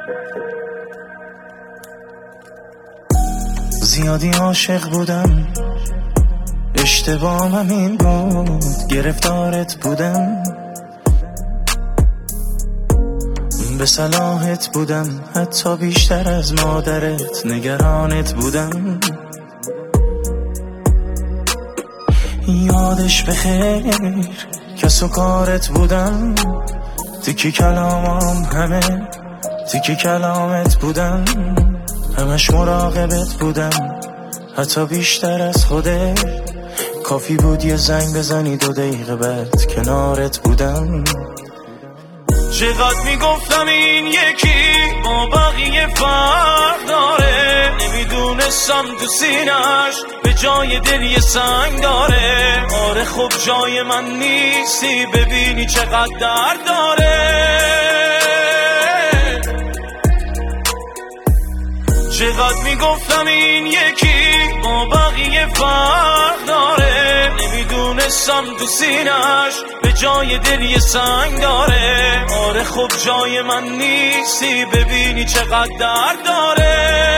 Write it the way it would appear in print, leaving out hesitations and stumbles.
زیادی عاشق بودم، اشتباهم این بود، گرفتارت بودم، به صلاحت بودم، حتی بیشتر از مادرت نگرانت بودم. یادش بخیر کس و کارت بودم، تیکی کلامم همه تیکی کلامت بودم، همش مراقبت بودم، حتی بیشتر از خودت. کافی بود یه زنگ بزنی 2 دقیقه بعد کنارت بودم. چقدر میگفتم این یکی با بقیه فرق داره، نمیدونستم تو سینش به جای دل یه سنگ داره. آره خب جای من نیستی، ببینی چقدر درد داره. چقدر میگفتم این یکی با بقیه فرق داره، نمیدونستم تو سینش به جای دل یه سنگ داره. آره خب جای من نیستی، ببینی چقدر درد داره.